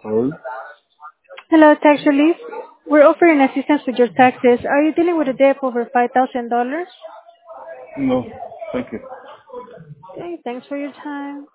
Hello? Hello, tax relief. We're offering assistance with your taxes. Are you dealing with a debt over $5,000? No, thank you. Okay, thanks for your time.